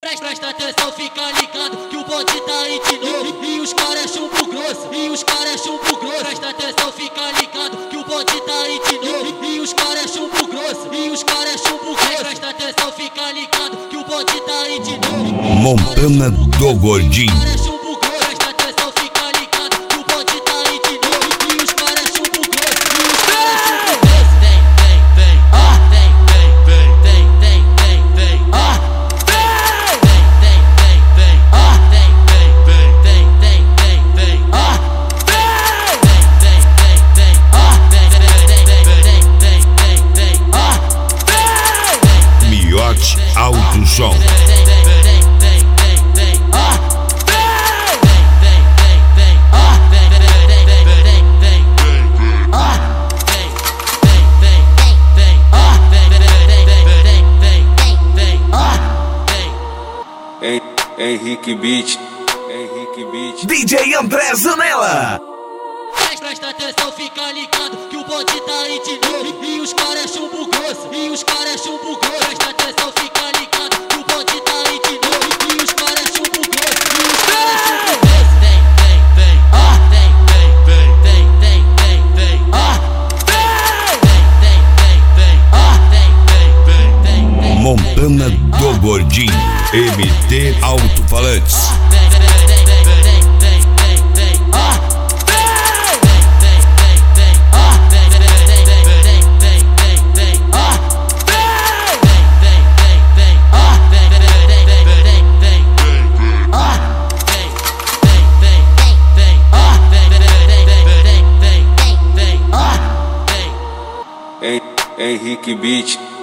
Presta atenção, fica ligado que o bonde tá aí de novo. E os caras é chumbo grosso, e os caras é chumbo grosso. Presta atenção, fica ligado que o bonde tá aí de novo. E os caras é chumbo grosso, e os caras é chumbo grosso. Presta atenção, fica ligado que o bonde tá aí de novo. Montana do Gordinho. Presta atenção, fica ligado que o bonde tá aí de novo. E os caras é chumbo grosso, e os caras é chumbo grosso. Vem, vem, vem, vem, vem, vem, vem, vem, vem, vem. Miote Alto Som. Henrique Beat, Henrique Beat. DJ André Zanella. Presta atenção, fica ligado que o bonde tá aí de novo. E os caras é chumbo grosso, e os caras é chumbo grosso. Presta atenção, fica ligado que o bonde tá aí de novo. E os caras é chumbo grosso, e os caras é chumbo grosso. Vem, vem, vem, vem, vem, vem, vem, vem, vem, vem. Montana do Gordinho. MT Alto-Falantes. Henrique Beat.